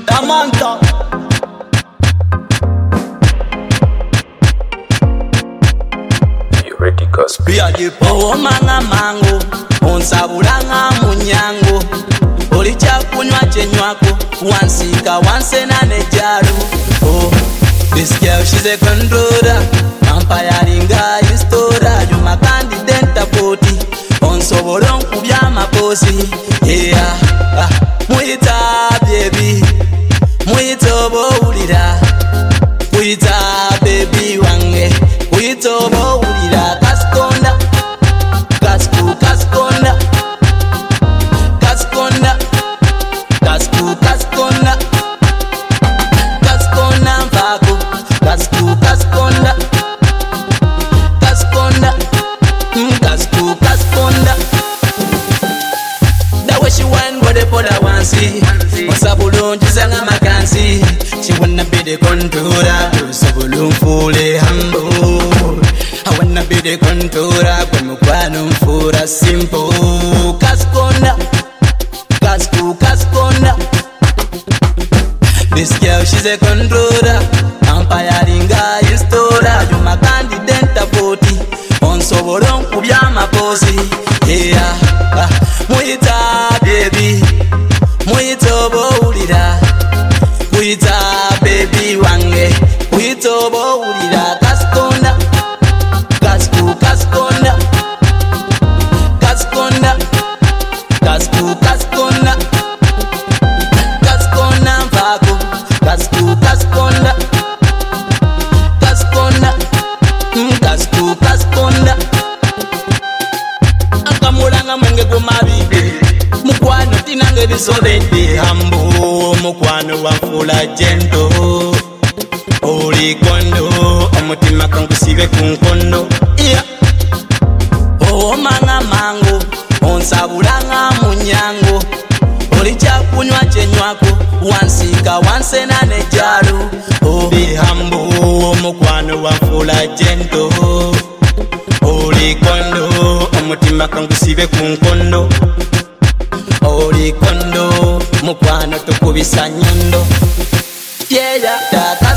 Amanta. You ready, cuz? Pia di po manga mango, onsabulanga munyango. Olicha kunywa chenywako, wansika wansena nejaru. Oh, this girl she's a controller, vampire istora. You my candidate body, onsobolon kubya maposi. Yeah, muita baby, muita bowulira, muita baby wange, muita bowulira. Kaskonda, kasku kaskonda, kaskonda, kasku kaskonda, kaskonda mpako, kasku kaskonda, kaskonda, kasku kaskonda. That way she wine go the poda wansi, osabulun jisanga makansi. She wanna be the controller, osabulun fule humble. I wanna be the controller, kwa mukwano mfura simple. Kaskonda, kasku kaskonda. This girl she's a controller, vampire istora. You my candidate body, onsobolon kubya maposi. Yeah, muita baby, muita bowulira, muita baby wange, muita bowulira. Kaskonda, kasku kaskonda, kaskonda, kasku kaskonda, kaskonda mpako, kasku kaskonda, kaskonda, kasku kaskonda. Akamulanga mwenge gumabibe, mukwano tinange bisobedde hambo, mukwano wafula jento. Oli kondo, omutima kangusibe ku nkondo. Yeah. Oh manga mango, onsabulanga munyango. Olicha kunywa chenywako, wansika wansena nejaru. Oh be humble, omukwano wafula jento. Oli kondo, omutima kangusibe ku nkondo. Oli kondo, mukwano tukubisa nyondo. Yeah, yeah,